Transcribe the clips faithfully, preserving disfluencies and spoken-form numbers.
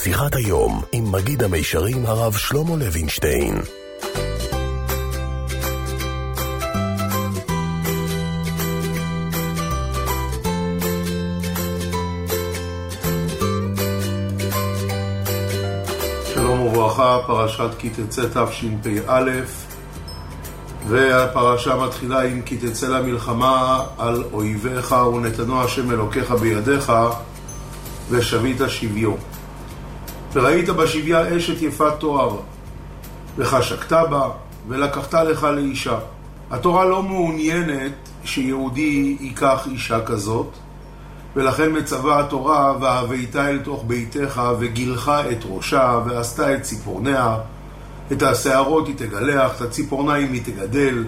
שיחת היום עם מגיד המישרים הרב שלמה לוינשטיין. שלום וברכה, פרשת כי תצא תשפ"א, והפרשה מתחילה עם כי תצא למלחמה על אויביך ונתנו השם אלוקיך בידיך ושבית שביו. וראית בשביה אשת יפת תואר וחשקת בה ולקחת לך לאישה. התורה לא מעוניינת שיהודי ייקח אישה כזאת, ולכן מצווה התורה והבאת אל תוך ביתך וגילך את ראשה ועשתה את ציפורניה, את השערות היא תגלח, את הציפורניים היא תגדל,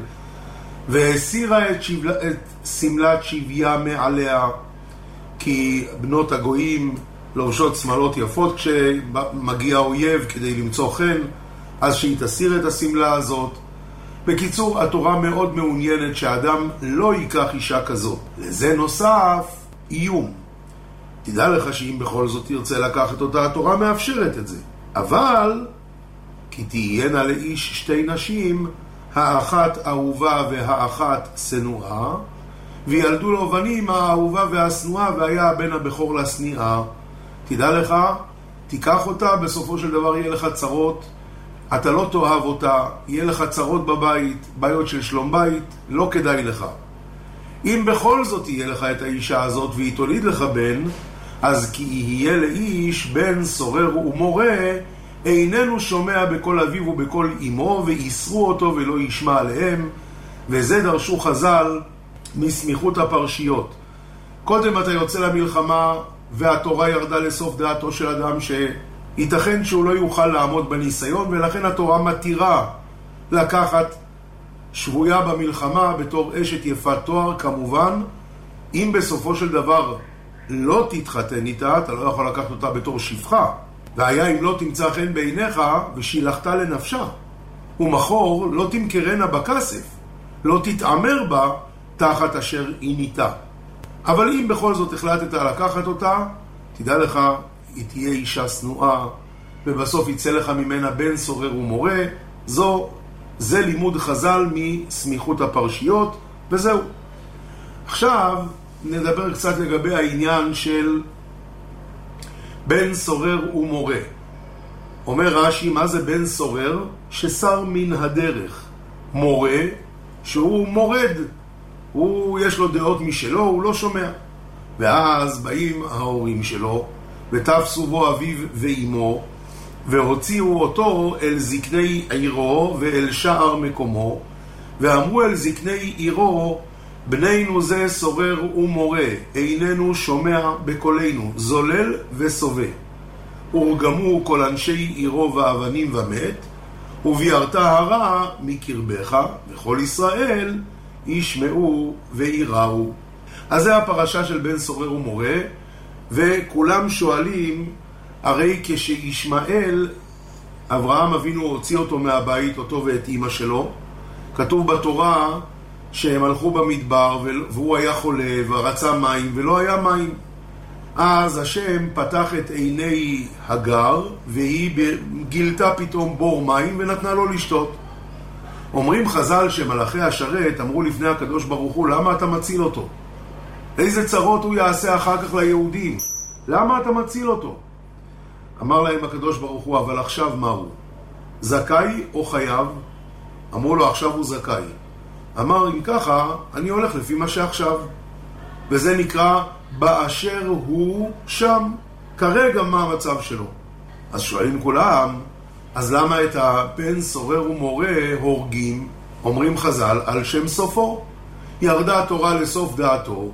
והסירה את, שבלה, את סמלת שביה מעליה, כי בנות הגויים לובשות שמלות יפות כשמגיע אויב כדי למצוא חן, אז שהיא תסיר את הסמלה הזאת. בקיצור, התורה מאוד מעוניינת שהאדם לא ייקח אישה כזאת. לזה נוסף איום. תדע לך שאם בכל זאת תרצה לקחת אותה, התורה מאפשרת את זה. אבל כי תהיינה לאיש שתי נשים, האחת אהובה והאחת שנואה, וילדו לו בנים האהובה והשנואה, והיה הבן הבכור לשנואה. תדע לך, תיקח אותה, בסופו של דבר יהיה לך צרות, אתה לא תאהב אותה, יהיה לך צרות בבית, בעיות של שלום בית, לא כדאי לך. אם בכל זאת יהיה לך את האישה הזאת והיא תוליד לך בן, אז כי יהיה לאיש בן סורר ומורה, איננו שומע בכל אביו ובכל אמו, ויסרו אותו ולא ישמע עליהם. וזה דרשו חז"ל מסמיכות הפרשיות. קודם אתה יוצא למלחמה והתורה ירדה לסוף דעתו של אדם שייתכן שהוא לא יוכל לעמוד בניסיון, ולכן התורה מתירה לקחת שבויה במלחמה בתור אשת יפת תואר, כמובן אם בסופו של דבר לא תתחתן איתה, אתה לא יכול לקחת אותה בתור שפחה, והיה אם לא תמצא חן בעיניך ושילחת לנפשה, ומחור לא תמכרנה בכסף, לא תתעמר בה תחת אשר היא ניתה. אבל אם בכל זאת החלטת לקחת אותה, תדע לך, היא תהיה אישה שנואה, ובסוף יצא לך ממנה בן סורר ומורה. זו, זה לימוד חז"ל מסמיכות הפרשיות, וזהו. עכשיו נדבר קצת לגבי העניין של בן סורר ומורה. אומר רש"י, מה זה בן סורר? ששר מן הדרך. מורה, שהוא מורד, הוא יש לו דעות משלו, הוא לא שומע. ואז באים ההורים שלו ותפסו בו אביו ואימו, והוציאו אותו אל זקני עירו ואל שער מקומו, ואמרו אל זקני עירו, בנינו זה סורר ומורה, איננו שומע בקולנו, זולל וסובה. ורגמו כל אנשי עירו ואבנים ומת, וביארת הרע מקרבך, וכל ישראל ישמעו ויראו. אז זה הפרשה של בן סורר ומורה, וכולם שואלים, הרי כשישמעאל, אברהם אבינו הוציא אותו מהבית, אותו ואת אמא שלו, כתוב בתורה שהם הלכו במדבר והוא היה חולה ורצה מים ולא היה מים. אז השם פתח את עיני הגר והיא גילתה פתאום בור מים ונתנה לו לשתות. אומרים חז"ל שמלאכי השרת אמרו לפני הקדוש ברוך הוא, למה אתה מציל אותו? איזה צרות הוא יעשה אחר כך ליהודים? למה אתה מציל אותו? אמר להם הקדוש ברוך הוא, אבל עכשיו מה הוא? זכאי או חייב? אמרו לו, עכשיו הוא זכאי. אמר, אם ככה, אני הולך לפי מה שעכשיו. וזה נקרא באשר הוא שם. כרגע מה המצב שלו? אז שואלים כולם, אז למה את הבן סורר ומורה הורגים? אומרים חז"ל, על שם סופו. ירדה התורה לסוף דעתו,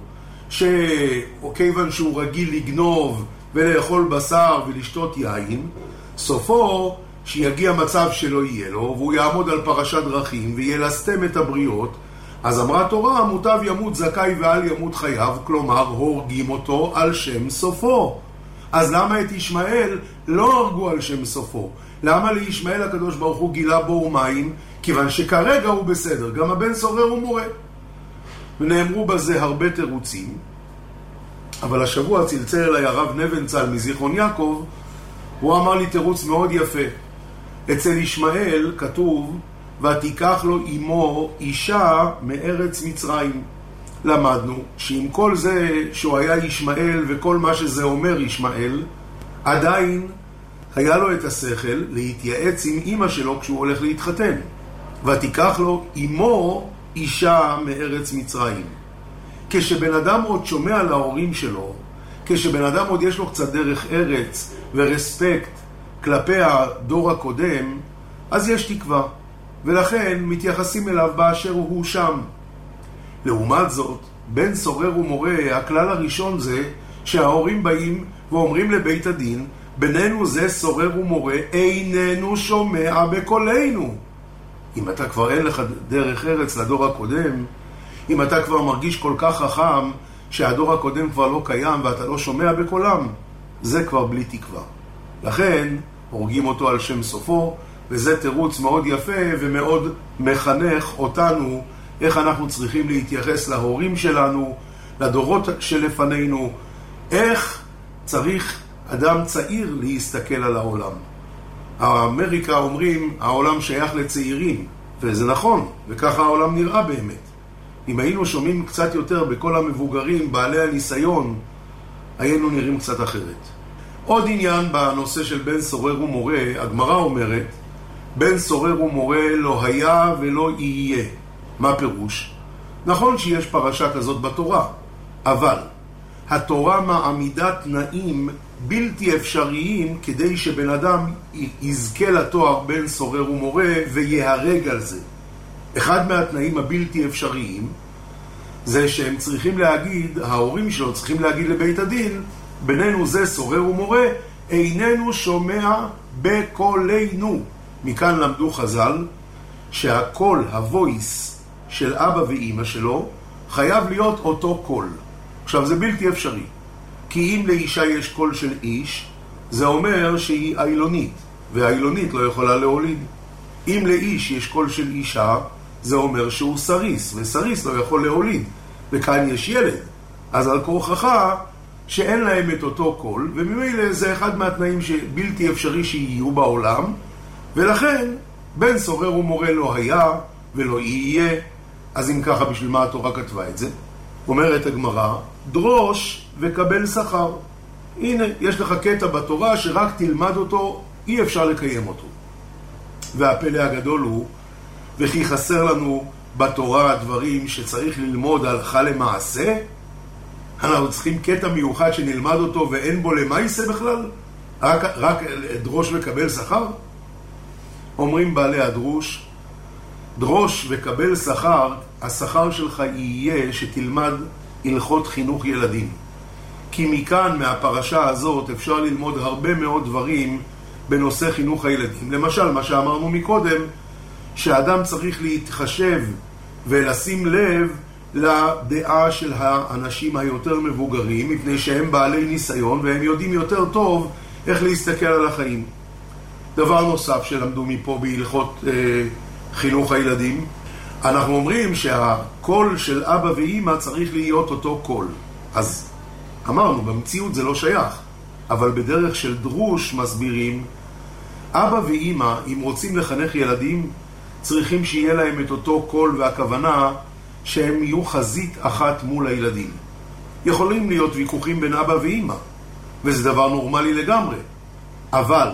שכיוון שהוא רגיל לגנוב ולאכול בשר ולשתות יין, סופו שיגיע מצב שלא יהיה לו, והוא יעמוד על פרשת דרכים וילסתם את הבריות. אז אמרה תורה, מוטב ימות זכאי ואל ימות חייב, כלומר הורגים אותו על שם סופו. אז למה את ישמעאל לא הרגו על שם סופו? למה לישמעאל הקדוש ברוך הוא גילה בור מים? כיוון שכרגע הוא בסדר, גם הבן סורר ומורה. ונאמרו בזה הרבה תירוצים, אבל השבוע צלצל אליי הרב נבנצל מזיכרון יעקב, הוא אמר לי תירוץ מאוד יפה. אצל ישמעאל כתוב, ותיקח לו אמו אישה מארץ מצרים. למדנו שעם כל זה שהוא היה ישמעאל וכל מה שזה אומר ישמעאל, עדיין היה לו את השכל להתייעץ עם אמא שלו כשהוא הולך להתחתן. ותיקח לו אמו אישה מארץ מצרים. כשבן אדם עוד שומע להורים שלו, כשבן אדם עוד יש לו קצת דרך ארץ ורספקט כלפי הדור הקודם, אז יש תקווה, ולכן מתייחסים אליו באשר הוא שם. לעומת זאת, בן סורר ומורה, הכלל הראשון זה שההורים באים ואומרים לבית הדין, בנינו זה סורר ומורה, איננו שומע בקולנו. אם אתה כבר אין לך דרך ארץ לדור הקודם, אם אתה כבר מרגיש כל כך חכם שהדור הקודם כבר לא קיים ואתה לא שומע בקולם, זה כבר בלי תקווה. לכן הורגים אותו על שם סופו, וזה תירוץ מאוד יפה ומאוד מחנך אותנו איך אנחנו צריכים להתייחס להורים שלנו, לדורות שלפנינו, איך צריך אדם צעיר להסתכל על העולם. האמריקה אומרים, העולם שייך לצעירים, וזה נכון, וככה העולם נראה באמת. אם היינו שומעים קצת יותר בכל המבוגרים, בעלי הניסיון, היינו נראים קצת אחרת. עוד עניין בנושא של בן סורר ומורה, הגמרא אומרת, בן סורר ומורה לא היה ולא יהיה. מה פירוש? נכון שיש פרשה כזאת בתורה, אבל התורה מעמידה תנאים בלתי אפשריים כדי שבן אדם יזכה לתואר בן סורר ומורה ויהרג על זה. אחד מהתנאים הבלתי אפשריים זה שהם צריכים להגיד, ההורים שלו צריכים להגיד לבית הדין, בינינו זה סורר ומורה, איננו שומע בקולנו. מכאן למדו חז"ל שהקול, הוויס של אבא ואמא שלו, חייב להיות אותו קול. עכשיו זה בלתי אפשרי, כי אם לאישה יש קול של איש, זה אומר שהיא אילונית, והאילונית לא יכולה להוליד. אם לאיש יש קול של אישה, זה אומר שהוא סריס, וסריס לא יכול להוליד, וכאן יש ילד. אז על כורכך שאין להם את אותו קול, וממילא זה אחד מהתנאים שבלתי אפשרי שיהיו בעולם, ולכן בן סורר ומורה לא היה ולא יהיה. אז אם ככה, בשביל מה התורה כתבה את זה? אומרת הגמרא, דרוש וקבל שכר. הנה, יש לך קטע בתורה שרק תלמד אותו, אי אפשר לקיים אותו. והפלא הגדול הוא, וכי חסר לנו בתורה דברים שצריך ללמוד הלכה למעשה, אנחנו צריכים קטע מיוחד שנלמד אותו ואין בו למעשה בכלל? רק, רק דרוש וקבל שכר? אומרים בעלי הדרוש, דרוש וקבל שכר, השכר שלך יהיה שתלמד הלכות חינוך ילדים. כי מכאן, מהפרשה הזאת, אפשר ללמוד הרבה מאוד דברים בנושא חינוך הילדים. למשל, מה שאמרנו מקודם, שאדם צריך להתחשב ולשים לב לדעה של האנשים היותר מבוגרים, מפני שהם בעלי ניסיון והם יודעים יותר טוב איך להסתכל על החיים. דבר נוסף שלמדו מפה בהלכות אה, חינוך הילדים, אנחנו אומרים שהקול של אבא ואמא צריך להיות אותו קול. אז אמרנו, במציאות זה לא שייך, אבל בדרך של דרוש מסבירים, אבא ואמא, אם רוצים לחנך ילדים, צריכים שיהיה להם את אותו קול, והכוונה שהם יהיו חזית אחת מול הילדים. יכולים להיות ויכוחים בין אבא ואמא, וזה דבר נורמלי לגמרי. אבל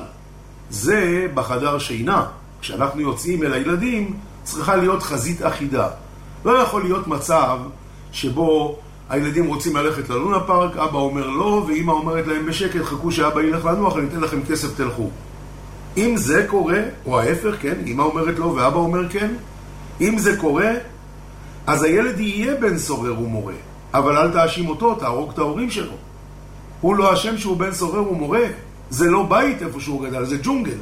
זה בחדר שינה, כשאנחנו יוצאים אל הילדים, צריכה להיות חזית אחידה. לא יכול להיות מצב שבו הילדים רוצים ללכת ללונה פארק, אבא אומר לא, ואמא אומרת להם בשקט, חכו שאבא ילך לנוח, אני אתן לכם כסף, תלכו. אם זה קורה, או ההפך, כן, אמא אומרת לא ואבא אומר כן, אם זה קורה, אז הילד יהיה בן סורר ומורה, אבל אל תאשים אותו, תהרוג את ההורים שלו. הוא לא אשם שהוא בן סורר ומורה, זה לא בית איפה שהוא גדל, זה ג'ונגל.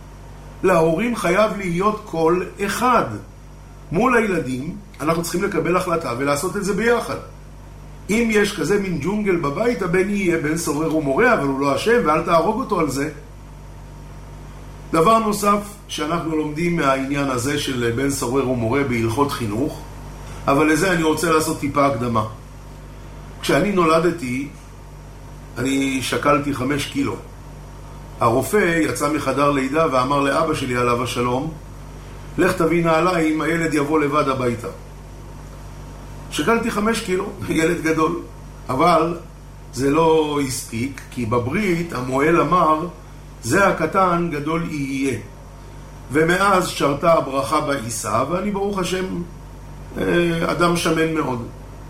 להורים חייב להיות קול אחד. מול הילדים אנחנו צריכים לקבל החלטה ולעשות את זה ביחד. אם יש כזה מין ג'ונגל בבית, הבן יהיה בן סורר ומורה, אבל הוא לא אשם ואל תהרוג אותו על זה. דבר נוסף שאנחנו לומדים מהעניין הזה של בן סורר ומורה בהלכות חינוך, אבל לזה אני רוצה לעשות טיפה הקדמה. כשאני נולדתי, אני שקלתי חמש קילו. הרופא יצא מחדר לידה ואמר לאבא שלי עליו השלום, לך תביא נעליים, הילד יבוא לבד הביתה. שקלתי חמש קילו, ילד גדול, אבל זה לא הספיק, כי בברית המועל אמר, זה הקטן גדול יהיה. ומאז שרתה הברכה בעיסה, ואני ברוך השם אדם שמן מאוד.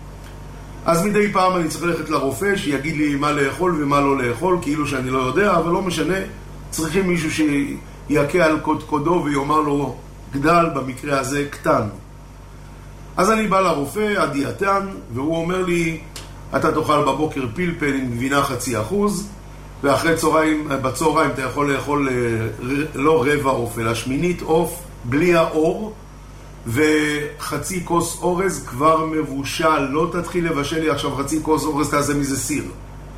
אז מדי פעם אני צריך ללכת לרופא שיגיד לי מה לאכול ומה לא לאכול, כאילו שאני לא יודע, אבל לא משנה, צריכים מישהו שיכה על קודקודו ויאמר לו גדל, במקרה הזה קטן. אז אני בא לרופא, הדיאטן, והוא אומר לי, אתה תאכל בבוקר פלפל עם גבינה חצי אחוז, ואחרי צהריים, בצהריים אתה יכול לאכול לא רבע עוף, אלא שמינית עוף, בלי האור, וחצי כוס אורז כבר מבושל. לא תתחיל לבשל לי עכשיו חצי כוס אורז, תעשה מזה סיר.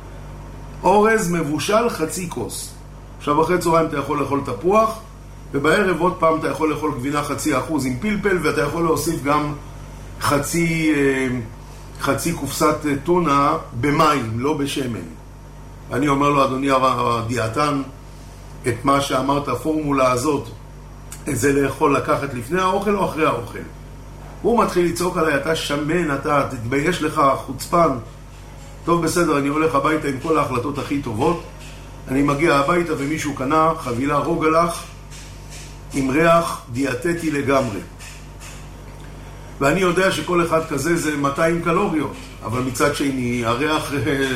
אורז מבושל חצי כוס. עכשיו אחרי צהריים אתה יכול לאכול תפוח, ובערב עוד פעם אתה יכול לאכול גבינה חצי אחוז עם פלפל, ואתה יכול להוסיף גם חצי, חצי קופסת טונה במים, לא בשמן. אני אומר לו, אדוני הדיאטן, את מה שאמרת, הפורמולה הזאת, זה לאכול לקחת לפני האוכל או אחרי האוכל. הוא מתחיל לצעוק עליי, אתה שמן, אתה תתבייש לך, חוצפן. טוב, בסדר, אני הולך הביתה עם כל ההחלטות הכי טובות. אני מגיע הביתה ומישהו קנה חבילה רוגלח עם ריח דיאטטי לגמרי. ואני יודע שכל אחד כזה זה מאתיים קלוריות, אבל מצד שני, הריח,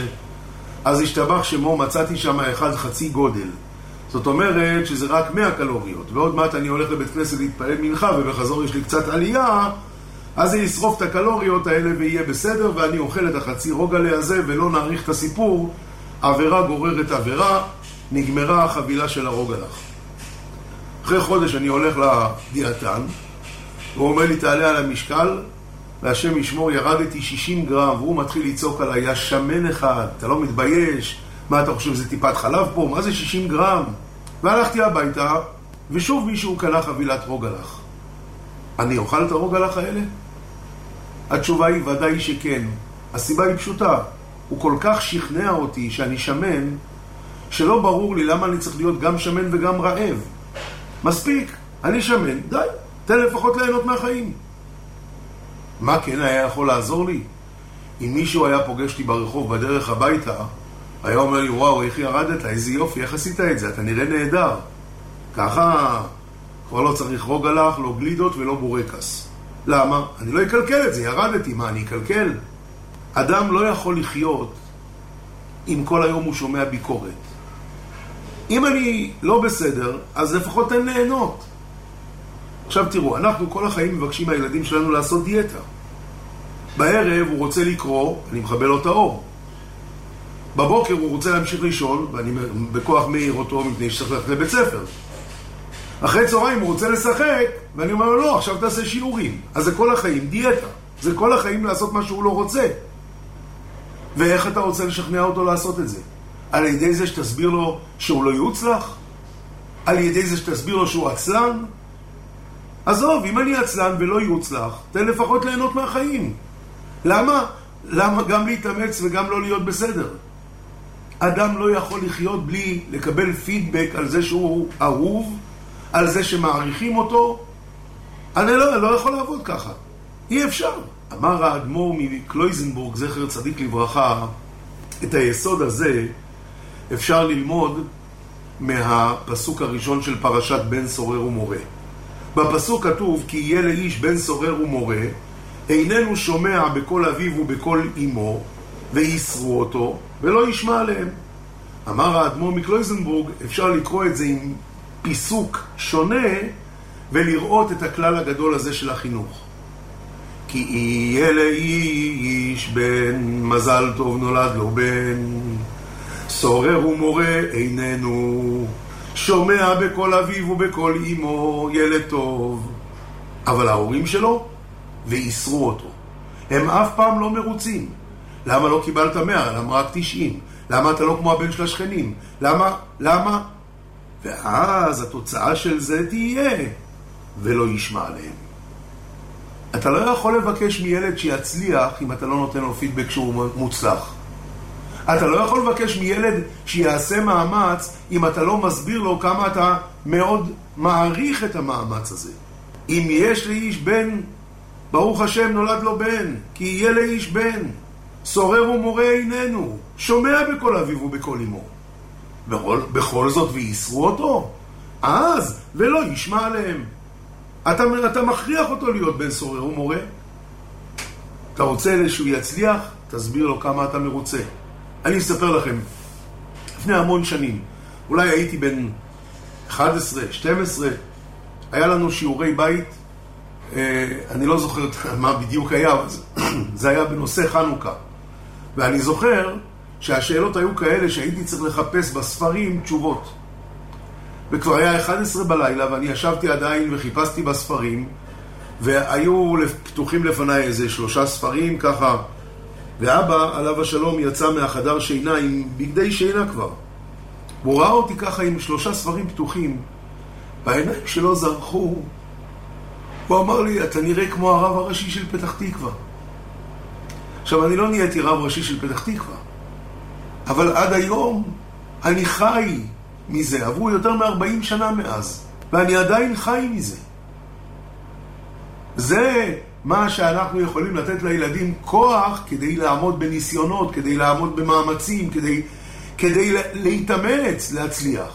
אז השתבח שמו, מצאתי שם אחד חצי גודל. זאת אומרת שזה רק מאה קלוריות, ועוד מעט אני הולך לבית כנסת להתפעל מנחה, ובחזור יש לי קצת עלייה, אז אני אשרוף את הקלוריות האלה ויהיה בסדר, ואני אוכל את החצי רוגלה הזה, ולא נעריך את הסיפור, עבירה גוררת עבירה, נגמרה החבילה של הרוגלח. אחרי חודש אני הולך לדיאטן, הוא אומר לי, תעלה על המשקל, והשם ישמור, ירדתי שישים גרם, והוא מתחיל לצעוק עליי, יא שמן אחד, אתה לא מתבייש, מה אתה חושב, זה טיפת חלב פה? מה זה שישים גרם? והלכתי הביתה, ושוב מישהו קנה חבילת רוגלח. אני אוכל את הרוגלח האלה? התשובה היא ודאי שכן. הסיבה היא פשוטה. הוא כל כך שכנע אותי שאני שמן, שלא ברור לי למה אני צריך להיות גם שמן וגם רעב. מספיק, אני שמן, די, תן לפחות ליהנות מהחיים. מה כן היה יכול לעזור לי? אם מישהו היה פוגש לי ברחוב בדרך הביתה, היה אומר לי, וואו, איך ירדת? איזה יופי, איך עשית את זה? אתה נראה נהדר. ככה כבר לא צריך רוגלח, לא גלידות ולא בורקס. למה? אני לא אקלקל את זה, ירדתי, מה, אני אקלקל? אדם לא יכול לחיות אם כל היום הוא שומע ביקורת. אם אני לא בסדר, אז לפחות תן ליהנות. עכשיו תראו, אנחנו כל החיים מבקשים מהילדים שלנו לעשות דיאטה. בערב הוא רוצה לקרוא, אני מחבל לו את האור. בבוקר הוא רוצה להמשיך לישון, ואני בכוח מאיר אותו מפני שצריך ללכת לבית ספר. אחרי צהריים הוא רוצה לשחק, ואני אומר לו, לא, עכשיו תעשה שיעורים. אז זה כל החיים דיאטה. זה כל החיים לעשות מה שהוא לא רוצה. ואיך אתה רוצה לשכנע אותו לעשות את זה? על ידי זה שתסביר לו שהוא לא יוצלח? על ידי זה שתסביר לו שהוא עצלן? עזוב, אם אני עצלן ולא יוצלח, תן לפחות ליהנות מהחיים. למה? למה גם להתאמץ וגם לא להיות בסדר? אדם לא יכול לחיות בלי לקבל פידבק על זה שהוא אהוב, על זה שמעריכים אותו. אני לא, לא יכול לעבוד ככה. אי אפשר. אמר האדמו"ר מקלויזנבורג, זכר צדיק לברכה, את היסוד הזה אפשר ללמוד מהפסוק הראשון של פרשת בן סורר ומורה. בפסוק כתוב, כי יהיה לאיש בן סורר ומורה, איננו שומע בכל אביו ובכל אמו, ויסרו אותו, ולא ישמע עליהם. אמר האדמו"ר מקלויזנבורג, אפשר לקרוא את זה עם פיסוק שונה, ולראות את הכלל הגדול הזה של החינוך. כי יהיה לאיש בן, מזל טוב נולד לו בן, סורר ומורה איננו, שומע בכל אביו ובכל אמו, ילד טוב. אבל ההורים שלו, ויסרו אותו. הם אף פעם לא מרוצים. למה לא קיבלת מאה? למה רק תשעים? למה אתה לא כמו הבן של השכנים? למה? למה? ואז התוצאה של זה תהיה, ולא ישמע עליהם. אתה לא יכול לבקש מילד שיצליח אם אתה לא נותן לו פידבק שהוא מוצלח. אתה לא יכול לבקש מילד שיעשה מאמץ אם אתה לא מסביר לו כמה אתה מאוד מעריך את המאמץ הזה. אם יש לאיש בן, ברוך השם נולד לו בן, כי יהיה לאיש בן. סורר ומורה איננו, שומע בכל אביו ובכל אמו. בכל, בכל זאת ויסרו אותו, אז ולא ישמע עליהם. אתה, אתה מכריח אותו להיות בן סורר ומורה. אתה רוצה שהוא יצליח, תסביר לו כמה אתה מרוצה. אני אספר לכם, לפני המון שנים, אולי הייתי בן אחת עשרה, שתים עשרה, היה לנו שיעורי בית, אני לא זוכר מה בדיוק היה, זה היה בנושא חנוכה. ואני זוכר שהשאלות היו כאלה שהייתי צריך לחפש בספרים תשובות. וכבר היה אחת עשרה בלילה ואני ישבתי עדיין וחיפשתי בספרים, והיו פתוחים לפניי איזה שלושה ספרים ככה, ואבא עליו השלום יצא מהחדר שינה עם בגדי שינה כבר. הוא ראה אותי ככה עם שלושה ספרים פתוחים, והעיניים שלו זרחו. הוא אמר לי, אתה נראה כמו הרב הראשי של פתח תקווה. עכשיו, אני לא נהייתי רב ראשי של פתח תקווה, אבל עד היום אני חי מזה. עברו יותר מ-ארבעים שנה מאז, ואני עדיין חי מזה. זה מה שאנחנו יכולים לתת לילדים כוח כדי לעמוד בניסיונות, כדי לעמוד במאמצים, כדי, כדי להתאמץ, להצליח.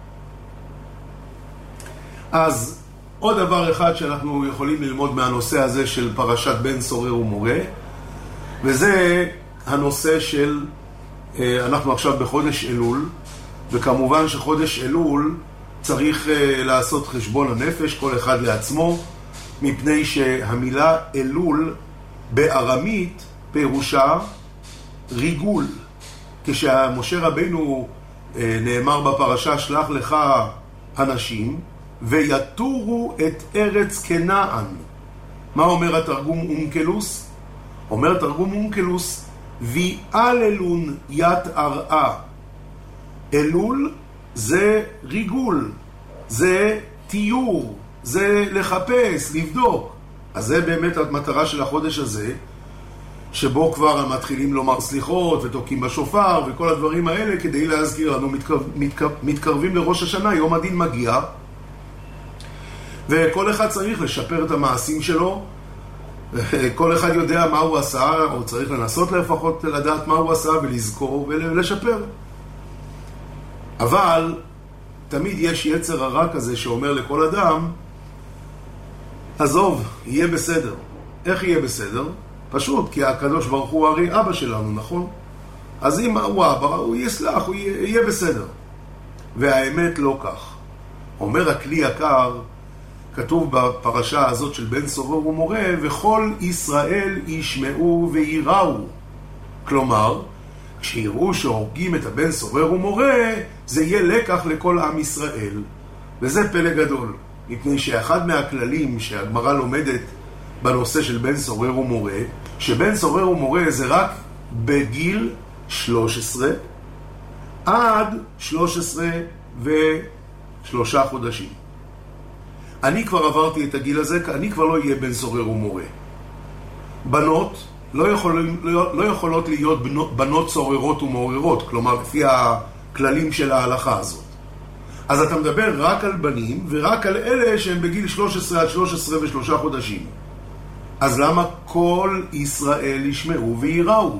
אז עוד דבר אחד שאנחנו יכולים ללמוד מהנושא הזה של פרשת בן סורר ומורה, וזה הנושא של, אנחנו עכשיו בחודש אלול, וכמובן שחודש אלול צריך לעשות חשבון הנפש, כל אחד לעצמו, מפני שהמילה אלול בארמית פירושה ריגול. כשמשה רבנו נאמר בפרשה שלח לך אנשים ויתורו את ארץ כנען. מה אומר התרגום אונקלוס? אומר תרגום אונקלוס, ויעללון יתערעה. אלול זה ריגול, זה תיור, זה לחפש, לבדוק. אז זה באמת המטרה של החודש הזה, שבו כבר מתחילים לומר סליחות ותוקים בשופר וכל הדברים האלה, כדי להזכיר לנו, מתקרב, מתקרב, מתקרבים לראש השנה, יום הדין מגיע, וכל אחד צריך לשפר את המעשים שלו. כל אחד יודע מה הוא עשה, או צריך לנסות לפחות לדעת מה הוא עשה ולזכור ולשפר. אבל תמיד יש יצר הרע כזה שאומר לכל אדם, עזוב, יהיה בסדר. איך יהיה בסדר? פשוט, כי הקדוש ברוך הוא הרי אבא שלנו, נכון? אז אם הוא אבא, הוא יסלח, הוא יהיה, יהיה בסדר. והאמת לא כך. אומר הכלי יקר, כתוב בפרשה הזאת של בן סורר ומורה, וכל ישראל ישמעו ויראו. כלומר, כשיראו שהורגים את הבן סורר ומורה, זה יהיה לקח לכל עם ישראל. וזה פלא גדול, מפני שאחד מהכללים שהגמרא לומדת בנושא של בן סורר ומורה, שבן סורר ומורה זה רק בגיל שלוש עשרה עד שלוש עשרה ושלושה חודשים. אני כבר עברתי את הגיל הזה, אני כבר לא אהיה בן סורר ומורה. בנות לא, יכול, לא, לא יכולות להיות בנות, בנות סוררות ומעוררות, כלומר לפי הכללים של ההלכה הזאת. אז אתה מדבר רק על בנים ורק על אלה שהם בגיל שלוש עשרה עד שלוש עשרה ושלושה חודשים. אז למה כל ישראל ישמעו ויראו?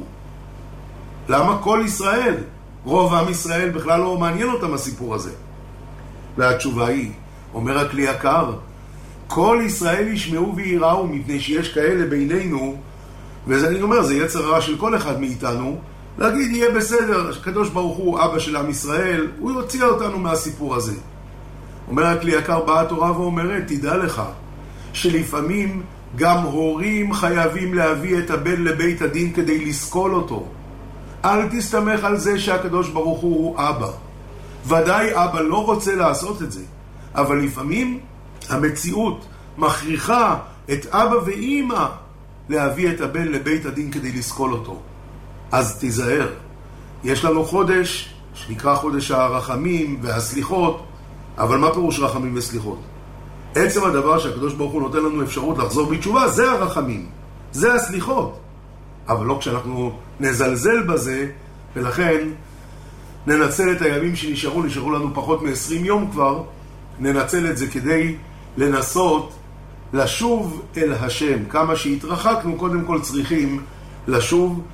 למה כל ישראל? רוב עם ישראל בכלל לא מעניין אותם הסיפור הזה. והתשובה היא, אומר הכלי יקר, כל ישראל ישמעו ויראו, מפני שיש כאלה בינינו, וזה אני אומר, זה יצר רע של כל אחד מאיתנו, להגיד יהיה בסדר, הקדוש ברוך הוא אבא של עם ישראל, הוא יוציא אותנו מהסיפור הזה. אומר הכלי יקר, באה התורה ואומרת, תדע לך שלפעמים גם הורים חייבים להביא את הבן לבית הדין כדי לסקול אותו. אל תסתמך על זה שהקדוש ברוך הוא הוא אבא. ודאי אבא לא רוצה לעשות את זה, אבל לפעמים המציאות מכריחה את אבא ואמא להביא את הבן לבית הדין כדי לסקול אותו. אז תיזהר. יש לנו חודש שנקרא חודש הרחמים והסליחות, אבל מה פירוש רחמים וסליחות? עצם הדבר שהקדוש ברוך הוא נותן לנו אפשרות לחזור בתשובה, זה הרחמים, זה הסליחות. אבל לא כשאנחנו נזלזל בזה ולכן ננצל את הימים שנשארו, נשארו לנו פחות מ-עשרים יום כבר, ננצל את זה כדי לנסות לשוב אל השם. כמה שהתרחקנו, קודם כל צריכים לשוב,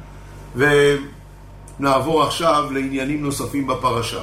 ונעבור עכשיו לעניינים נוספים בפרשה.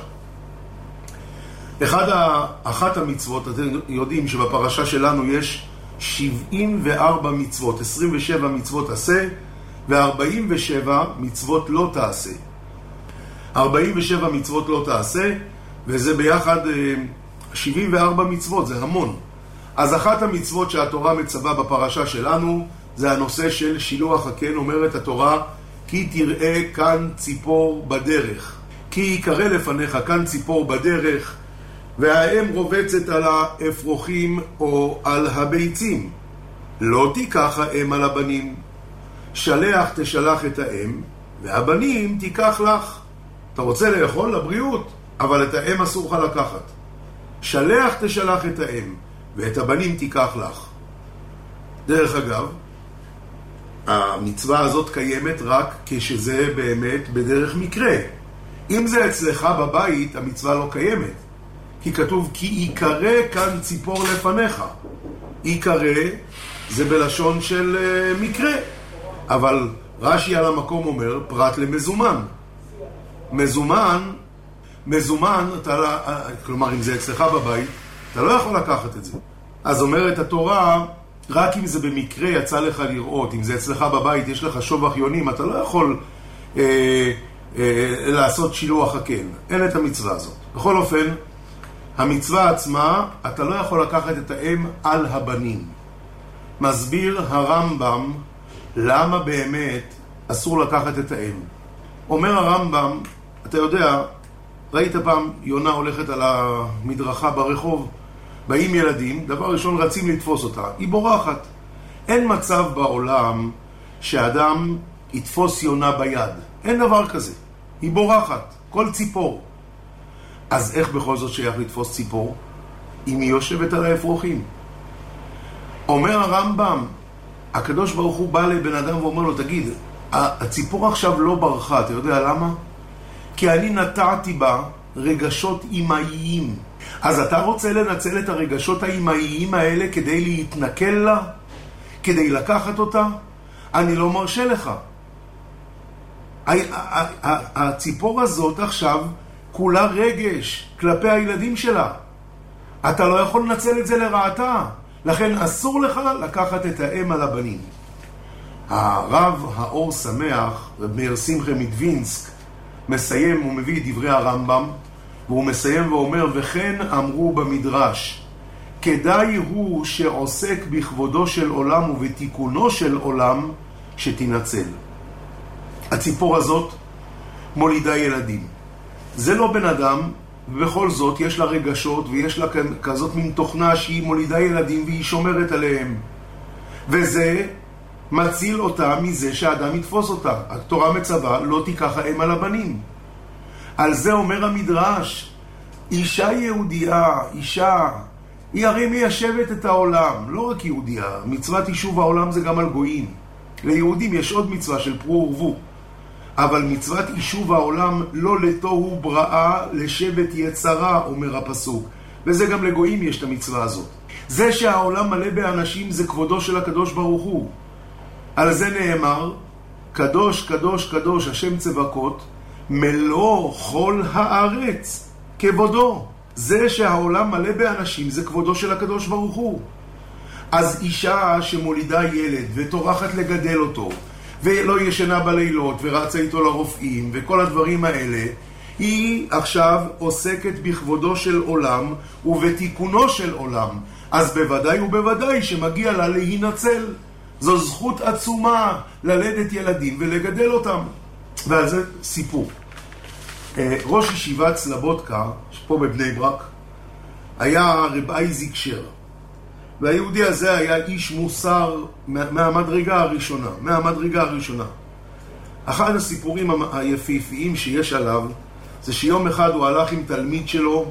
אחד ה... אחת המצוות, אתם יודעים שבפרשה שלנו יש שבעים וארבע מצוות, עשרים ושבע מצוות עשה, ו-ארבעים ושבע מצוות לא תעשה. ארבעים ושבע מצוות לא תעשה, וזה ביחד שבעים וארבע מצוות, זה המון. אז אחת המצוות שהתורה מצווה בפרשה שלנו, זה הנושא של שילוח הקן. אומרת התורה, כי תראה כאן ציפור בדרך, כי יקרא לפניך כאן ציפור בדרך, והאם רובצת על האפרוחים או על הביצים. לא תיקח האם על הבנים, שלח תשלח את האם, והבנים תיקח לך. אתה רוצה לאכול לבריאות, אבל את האם אסור לך לקחת. שלח תשלח את האם, ואת הבנים תיקח לך. דרך אגב, המצווה הזאת קיימת רק כשזה באמת בדרך מקרה. אם זה אצלך בבית, המצווה לא קיימת. כי כתוב, כי יקרא כאן ציפור לפניך. יקרא זה בלשון של uh, מקרה. אבל רש"י על המקום אומר, פרט למזומן. מזומן, מזומן, אתה, כלומר אם זה אצלך בבית, אתה לא יכול לקחת את זה. אז אומרת התורה, רק אם זה במקרה יצא לך לראות, אם זה אצלך בבית, יש לך שובח יונים, אתה לא יכול אה, אה, לעשות שילוח הקן. אין את המצווה הזאת. בכל אופן, המצווה עצמה, אתה לא יכול לקחת את האם על הבנים. מסביר הרמב"ם למה באמת אסור לקחת את האם. אומר הרמב"ם, אתה יודע, ראית פעם יונה הולכת על המדרכה ברחוב, באים ילדים, דבר ראשון רצים לתפוס אותה, היא בורחת. אין מצב בעולם שאדם יתפוס יונה ביד, אין דבר כזה, היא בורחת, כל ציפור. אז איך בכל זאת שייך לתפוס ציפור? אם היא יושבת על האפרוחים. אומר הרמב"ם, הקדוש ברוך הוא בא לבן אדם ואומר לו, תגיד, הציפור עכשיו לא ברחה, אתה יודע למה? כי אני נטעתי בה רגשות אימהיים. אז אתה רוצה לנצל את הרגשות האימהיים האלה כדי להתנכל לה? כדי לקחת אותה? אני לא מרשה לך. הציפור הזאת עכשיו כולה רגש כלפי הילדים שלה. אתה לא יכול לנצל את זה לרעתה. לכן אסור לך לקחת את האם על הבנים. הרב האור שמח, רב מאיר שמחה מדווינסק, מסיים ומביא את דברי הרמב"ם, והוא מסיים ואומר, וכן אמרו במדרש, כדאי הוא שעוסק בכבודו של עולם ובתיקונו של עולם שתנצל. הציפור הזאת מולידה ילדים. זה לא בן אדם, ובכל זאת יש לה רגשות ויש לה כזאת מין תוכנה שהיא מולידה ילדים והיא שומרת עליהם. וזה מציל אותה מזה שהאדם יתפוס אותה. התורה מצווה, לא תיקח האם על הבנים. על זה אומר המדרש, אישה יהודייה, אישה, היא הרי מיישבת את העולם, לא רק יהודייה, מצוות יישוב העולם זה גם על גויים. ליהודים יש עוד מצווה של פרו ורבו, אבל מצוות יישוב העולם לא לתוהו בראה לשבת יצרה, אומר הפסוק, וזה גם לגויים יש את המצווה הזאת. זה שהעולם מלא באנשים זה כבודו של הקדוש ברוך הוא. על זה נאמר, קדוש קדוש קדוש השם צבקות, מלוא כל הארץ כבודו. זה שהעולם מלא באנשים זה כבודו של הקדוש ברוך הוא. אז אישה שמולידה ילד וטורחת לגדל אותו ולא ישנה בלילות ורצה איתו לרופאים וכל הדברים האלה, היא עכשיו עוסקת בכבודו של עולם ובתיקונו של עולם. אז בוודאי ובוודאי שמגיע לה להינצל. זו זכות עצומה ללדת ילדים ולגדל אותם. ועל זה סיפור. ראש ישיבת סלבודקה, פה בבני ברק, היה רב אייזיק שר. והיהודי הזה היה איש מוסר מהמדרגה הראשונה. מהמדרגה הראשונה. אחד הסיפורים היפיפיים שיש עליו, זה שיום אחד הוא הלך עם תלמיד שלו,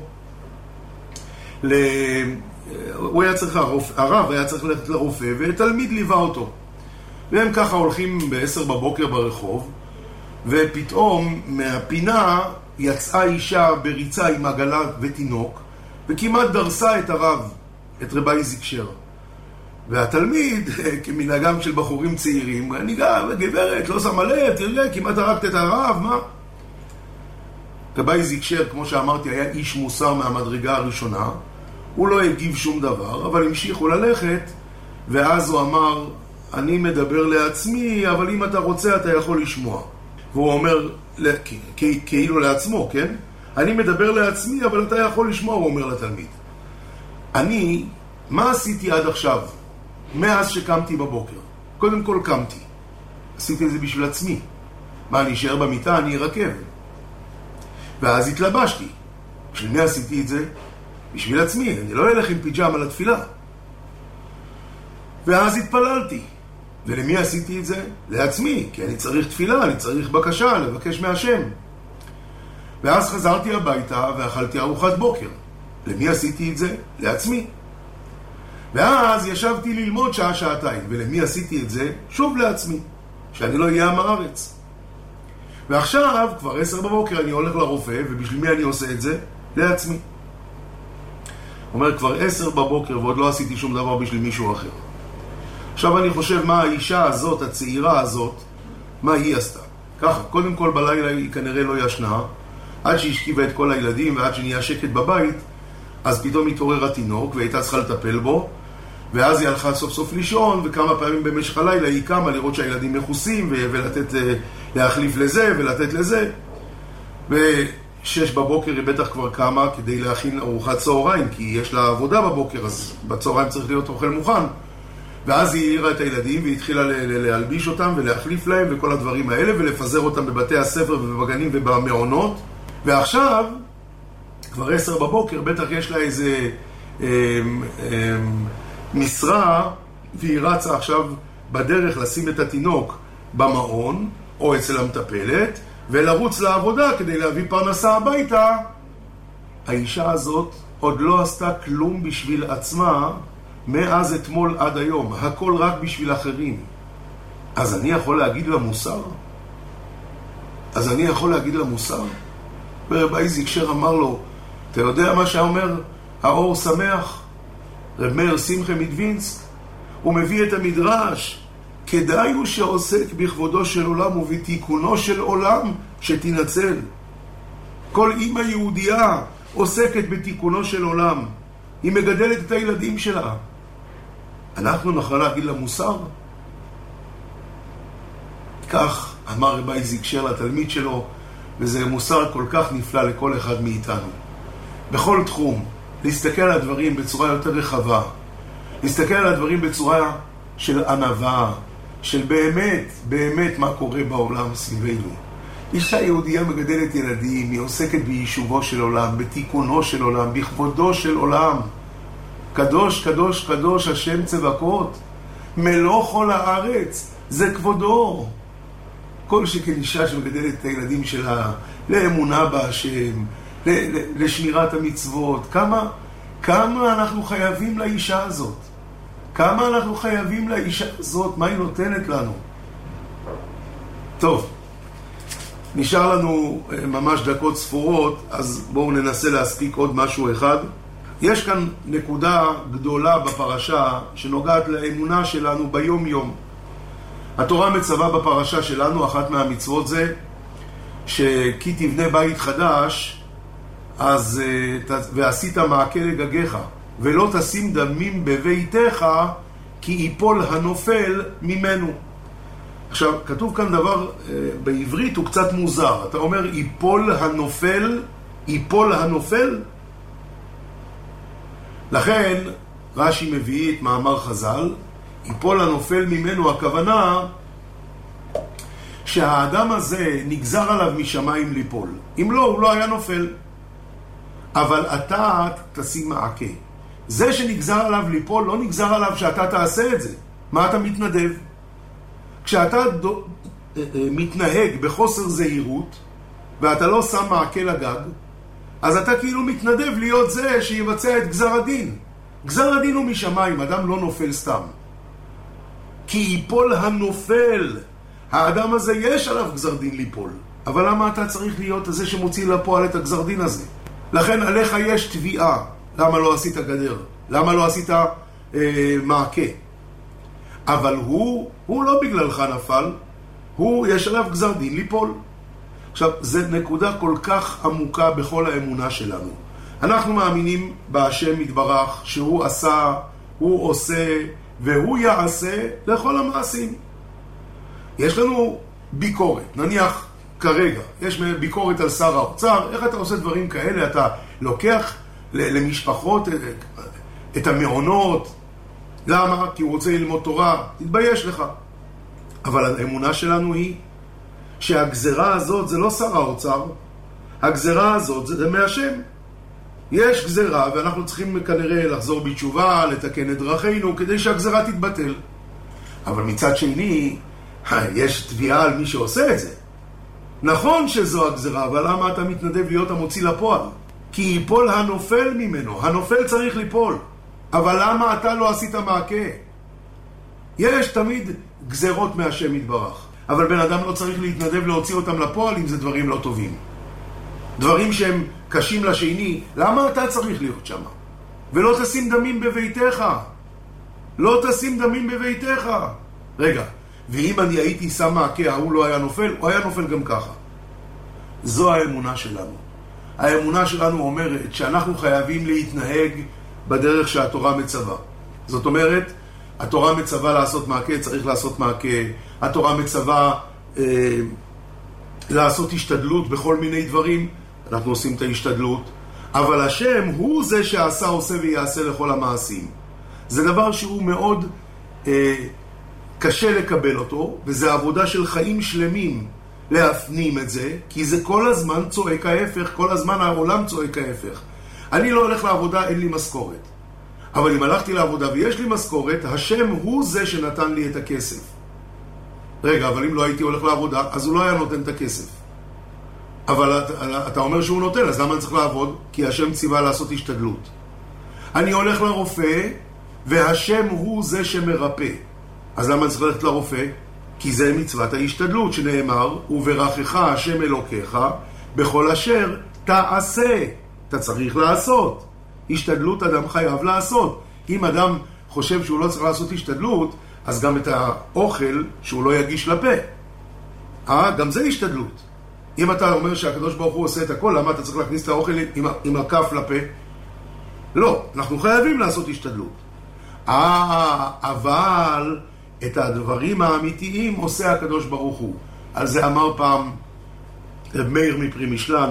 ל... הוא היה צריך, הרב היה צריך ללכת לרופא, ותלמיד ליווה אותו. והם ככה הולכים בעשר בבוקר ברחוב, ופתאום מהפינה יצאה אישה בריצה עם עגלה ותינוק, וכמעט דרסה את הרב, את רב אייזיק שר. והתלמיד, כמנהגם של בחורים צעירים, אני גם, גברת, לא שמה לב, תראה, כמעט הרגת את הרב, מה? רב אייזיק שר, כמו שאמרתי, היה איש מוסר מהמדרגה הראשונה, הוא לא הגיב שום דבר, אבל המשיכו ללכת, ואז הוא אמר, אני מדבר לעצמי, אבל אם אתה רוצה, אתה יכול לשמוע. והוא אומר, כאילו לעצמו, כן? אני מדבר לעצמי, אבל אתה יכול לשמוע, הוא אומר לתלמיד. אני, מה עשיתי עד עכשיו? מאז שקמתי בבוקר. קודם כל קמתי. עשיתי את זה בשביל עצמי. מה, אני אשאר במיטה, אני ארקב. ואז התלבשתי. בשביל מי עשיתי את זה? בשביל עצמי. אני לא אלך עם פיג'מה לתפילה. ואז התפללתי. ולמי עשיתי את זה? לעצמי. כי אני צריך תפילה, אני צריך בקשה, לבקש מהשם. ואז חזרתי הביתה ואכלתי ארוחת בוקר. למי עשיתי את זה? לעצמי. ואז ישבתי ללמוד שעה שעתיים. ולמי עשיתי את זה? שוב לעצמי. שאני לא אהיה עם הארץ. ועכשיו, כבר עשר בבוקר אני הולך לרופא, ובשביל מי אני עושה את זה? לעצמי. אומר, כבר עשר בבוקר ועוד לא עשיתי שום דבר בשביל מישהו אחר. עכשיו אני חושב מה האישה הזאת, הצעירה הזאת, מה היא עשתה. ככה, קודם כל בלילה היא כנראה לא ישנה, עד שהשכיבה את כל הילדים ועד שנהיה שקט בבית, אז פתאום התעורר התינוק והייתה צריכה לטפל בו, ואז היא הלכה סוף סוף לישון, וכמה פעמים במשך הלילה היא קמה לראות שהילדים מחוסים, ולתת, להחליף לזה ולתת לזה. ושש בבוקר היא בטח כבר קמה כדי להכין ארוחת צהריים, כי יש לה עבודה בבוקר, אז בצהריים צריך להיות אוכל מוכן. ואז היא העירה את הילדים והתחילה להלביש אותם ולהחליף להם וכל הדברים האלה, ולפזר אותם בבתי הספר ובגנים ובמעונות. ועכשיו, כבר עשר בבוקר, בטח יש לה איזה אה, אה, משרה, והיא רצה עכשיו בדרך לשים את התינוק במעון או אצל המטפלת ולרוץ לעבודה כדי להביא פרנסה הביתה. האישה הזאת עוד לא עשתה כלום בשביל עצמה מאז אתמול עד היום, הכל רק בשביל אחרים. אז אני יכול להגיד לה מוסר? אז אני יכול להגיד לה מוסר? ורב אייזיק שר אמר לו, אתה יודע מה שאומר האור שמח? רב מאיר שמחה מדווינסק, הוא מביא את המדרש, כדאי הוא שעוסק בכבודו של עולם ובתיקונו של עולם שתנצל. כל אמא יהודייה עוסקת בתיקונו של עולם, היא מגדלת את הילדים שלה. אנחנו נוכל להגיד לה מוסר? כך אמר רב אייזיק שר לתלמיד שלו, וזה מוסר כל כך נפלא לכל אחד מאיתנו. בכל תחום, להסתכל על הדברים בצורה יותר רחבה, להסתכל על הדברים בצורה של ענווה, של באמת, באמת מה קורה בעולם סביבנו. אישה יהודייה מגדלת ילדים, היא עוסקת ביישובו של עולם, בתיקונו של עולם, בכבודו של עולם. קדוש, קדוש, קדוש, השם צבקות, מלוא כל הארץ, זה כבודו. כל שכן אישה שמגדלת את הילדים שלה לאמונה בהשם, לשמירת המצוות, כמה, כמה אנחנו חייבים לאישה הזאת? כמה אנחנו חייבים לאישה הזאת? מה היא נותנת לנו? טוב, נשאר לנו ממש דקות ספורות, אז בואו ננסה להספיק עוד משהו אחד. יש כאן נקודה גדולה בפרשה שנוגעת לאמונה שלנו ביום יום. התורה מצווה בפרשה שלנו, אחת מהמצוות זה, שכי תבנה בית חדש, אז ועשית מעקה לגגיך, ולא תשים דמים בביתך, כי ייפול הנופל ממנו. עכשיו, כתוב כאן דבר, בעברית הוא קצת מוזר. אתה אומר, ייפול הנופל, ייפול הנופל? לכן, רש"י מביא את מאמר חז"ל, ייפול הנופל ממנו, הכוונה שהאדם הזה נגזר עליו משמיים ליפול. אם לא, הוא לא היה נופל. אבל אתה תשים מעקה. זה שנגזר עליו ליפול, לא נגזר עליו שאתה תעשה את זה. מה אתה מתנדב? כשאתה דו, מתנהג בחוסר זהירות, ואתה לא שם מעקה לגג, אז אתה כאילו מתנדב להיות זה שיבצע את גזר הדין. גזר הדין הוא משמיים, אדם לא נופל סתם. כי ייפול הנופל. האדם הזה יש עליו גזר דין ליפול, אבל למה אתה צריך להיות הזה שמוציא לפועל את הגזר דין הזה? לכן עליך יש תביעה. למה לא עשית גדר? למה לא עשית אה, מעקה? אבל הוא, הוא לא בגללך נפל, הוא יש עליו גזר דין ליפול. עכשיו, זו נקודה כל כך עמוקה בכל האמונה שלנו. אנחנו מאמינים בהשם יתברך שהוא עשה, הוא עושה והוא יעשה לכל המעשים. יש לנו ביקורת, נניח כרגע, יש ביקורת על שר האוצר, איך אתה עושה דברים כאלה? אתה לוקח למשפחות את המעונות, למה? כי הוא רוצה ללמוד תורה, תתבייש לך. אבל האמונה שלנו היא שהגזרה הזאת זה לא שר האוצר, הגזרה הזאת זה מהשם. יש גזרה ואנחנו צריכים כנראה לחזור בתשובה, לתקן את דרכינו כדי שהגזרה תתבטל. אבל מצד שני, יש תביעה על מי שעושה את זה. נכון שזו הגזרה, אבל למה אתה מתנדב להיות המוציא לפועל? כי ייפול הנופל ממנו, הנופל צריך ליפול. אבל למה אתה לא עשית מעקה? יש תמיד גזרות מהשם יתברך. אבל בן אדם לא צריך להתנדב להוציא אותם לפועל אם זה דברים לא טובים. דברים שהם קשים לשני, למה אתה צריך להיות שם? ולא תשים דמים בביתך. לא תשים דמים בביתך. רגע, ואם אני הייתי שם מעקה, הוא לא היה נופל, הוא היה נופל גם ככה. זו האמונה שלנו. האמונה שלנו אומרת שאנחנו חייבים להתנהג בדרך שהתורה מצווה. זאת אומרת, התורה מצווה לעשות מעקה, צריך לעשות מעקה. התורה מצווה אה, לעשות השתדלות בכל מיני דברים, אנחנו עושים את ההשתדלות. אבל השם הוא זה שעשה, עושה ויעשה לכל המעשים. זה דבר שהוא מאוד אה, קשה לקבל אותו, וזה עבודה של חיים שלמים להפנים את זה, כי זה כל הזמן צועק ההפך, כל הזמן העולם צועק ההפך. אני לא הולך לעבודה, אין לי משכורת. אבל אם הלכתי לעבודה ויש לי משכורת, השם הוא זה שנתן לי את הכסף. רגע, אבל אם לא הייתי הולך לעבודה, אז הוא לא היה נותן את הכסף. אבל אתה, אתה אומר שהוא נותן, אז למה אני צריך לעבוד? כי השם ציווה לעשות השתדלות. אני הולך לרופא, והשם הוא זה שמרפא. אז למה אני צריך ללכת לרופא? כי זה מצוות ההשתדלות שנאמר, וברכך השם אלוקיך, בכל אשר תעשה. אתה צריך לעשות. השתדלות אדם חייב לעשות. אם אדם חושב שהוא לא צריך לעשות השתדלות, אז גם את האוכל שהוא לא יגיש לפה. אה, גם זה השתדלות. אם אתה אומר שהקדוש ברוך הוא עושה את הכל, למה אתה צריך להכניס את האוכל עם, עם הכף לפה? לא, אנחנו חייבים לעשות השתדלות. אה, אבל את הדברים האמיתיים עושה הקדוש ברוך הוא. על זה אמר פעם רב מאיר מפרי משלן,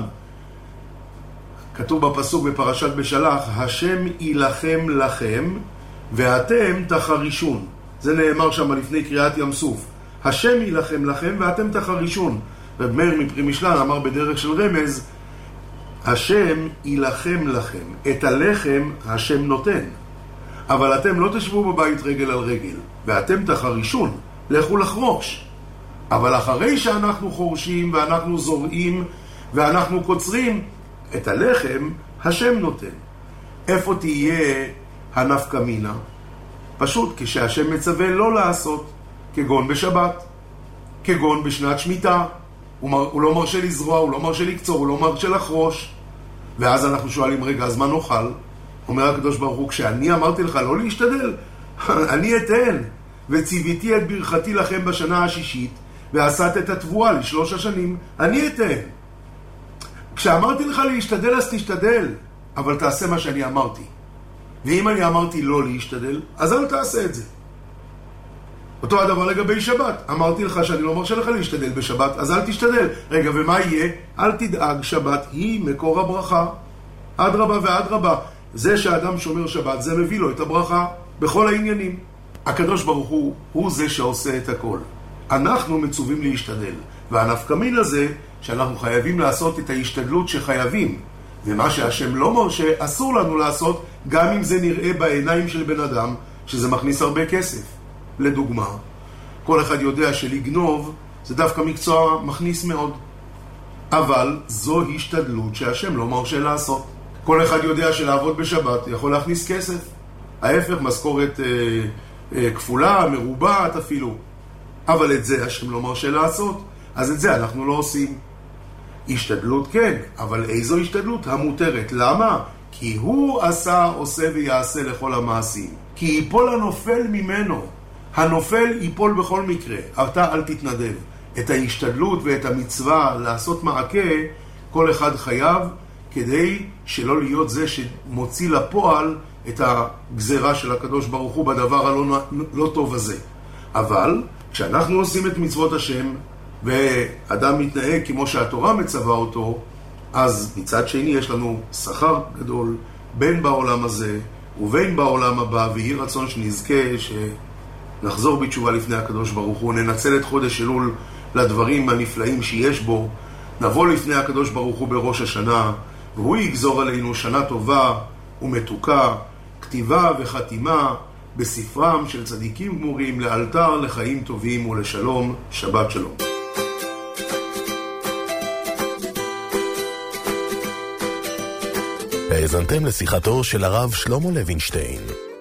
כתוב בפסוק בפרשת בשלח, השם ילחם לכם ואתם תחרישון. זה נאמר שם לפני קריאת ים סוף. השם ילחם לכם ואתם תחרישון. רב מאיר מפרי משלן אמר בדרך של רמז, השם ילחם לכם, את הלחם השם נותן. אבל אתם לא תשבו בבית רגל על רגל, ואתם תחרישון, לכו לחרוש. אבל אחרי שאנחנו חורשים ואנחנו זורעים ואנחנו קוצרים, את הלחם השם נותן. איפה תהיה הנפקא מינה? פשוט כשהשם מצווה לא לעשות, כגון בשבת, כגון בשנת שמיטה. הוא, מר, הוא לא מרשה לזרוע, הוא לא מרשה לקצור, הוא לא מרשה לחרוש. ואז אנחנו שואלים, רגע, אז מה נאכל? אומר הקדוש ברוך הוא, כשאני אמרתי לך לא להשתדל, אני אתן. וציוויתי את ברכתי לכם בשנה השישית, ועשת את התבואה לשלוש השנים, אני אתן. כשאמרתי לך להשתדל, אז תשתדל, אבל תעשה מה שאני אמרתי. ואם אני אמרתי לא להשתדל, אז אל תעשה את זה. אותו הדבר לגבי שבת. אמרתי לך שאני לא מרשה לך להשתדל בשבת, אז אל תשתדל. רגע, ומה יהיה? אל תדאג, שבת היא מקור הברכה. עד רבה ועד רבה. זה שהאדם שומר שבת, זה מביא לו את הברכה בכל העניינים. הקדוש ברוך הוא, הוא זה שעושה את הכל. אנחנו מצווים להשתדל. והנפקא מינה הזה, שאנחנו חייבים לעשות את ההשתדלות שחייבים. ומה שהשם לא מרשה, אסור לנו לעשות, גם אם זה נראה בעיניים של בן אדם, שזה מכניס הרבה כסף. לדוגמה, כל אחד יודע שלגנוב זה דווקא מקצוע מכניס מאוד. אבל זו השתדלות שהשם לא מרשה לעשות. כל אחד יודע שלעבוד בשבת יכול להכניס כסף. ההפך, משכורת אה, אה, כפולה, מרובעת אפילו. אבל את זה השם לא מרשה לעשות, אז את זה אנחנו לא עושים. השתדלות כן, אבל איזו השתדלות? המותרת. למה? כי הוא עשה, עושה ויעשה לכל המעשים. כי ייפול הנופל ממנו. הנופל ייפול בכל מקרה. אתה אל תתנדב. את ההשתדלות ואת המצווה לעשות מעקה, כל אחד חייב, כדי שלא להיות זה שמוציא לפועל את הגזרה של הקדוש ברוך הוא בדבר הלא לא טוב הזה. אבל כשאנחנו עושים את מצוות השם, ואדם מתנהג כמו שהתורה מצווה אותו, אז מצד שני יש לנו שכר גדול בין בעולם הזה ובין בעולם הבא, ויהי רצון שנזכה שנחזור בתשובה לפני הקדוש ברוך הוא, ננצל את חודש אלול לדברים הנפלאים שיש בו, נבוא לפני הקדוש ברוך הוא בראש השנה, והוא יגזור עלינו שנה טובה ומתוקה, כתיבה וחתימה בספרם של צדיקים גמורים, לאלתר לחיים טובים ולשלום. שבת שלום. האזנתם לשיחתו של הרב שלמה לוינשטיין.